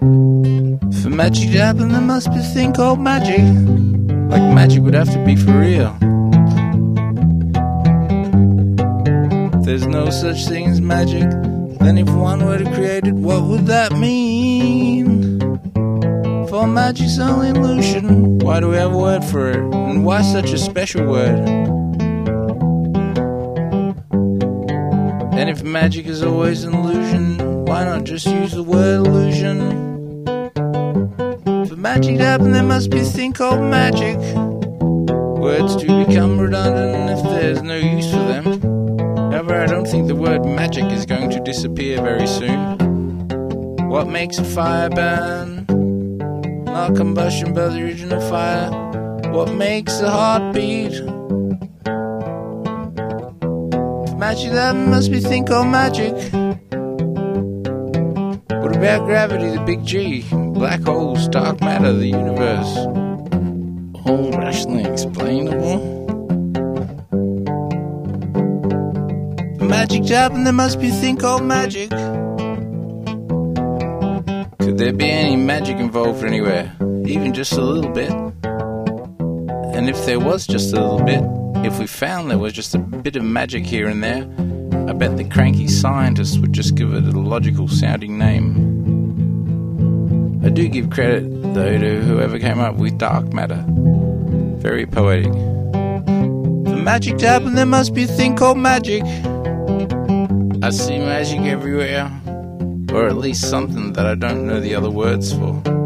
For magic to happen, there must be a thing called magic. Like magic would have to be for real. There's no such thing as magic. Then if one were to create it, what would that mean? For magic's only illusion. Why do we have a word for it? And why such a special word? And if magic is always an illusion, why not just use the word illusion? For magic to happen, there must be a thing called magic. Words do become redundant if there's no use for them. However, I don't think the word magic is going to disappear very soon. What makes a fire burn? Not combustion but the original fire. What makes a heart beat? For magic that must be a thing called magic. What about gravity, the big G? Black holes, dark matter, the universe. All rationally explainable. Magic to happen, there must be a thing called magic. Could there be any magic involved anywhere? Even just a little bit? And if there was just a little bit, if we found there was just a bit of magic here and there, I bet the cranky scientists would just give it a logical sounding name. I do give credit, though, to whoever came up with dark matter. Very poetic. For magic to happen, there must be a thing called magic. I see magic everywhere, or at least something that I don't know the other words for.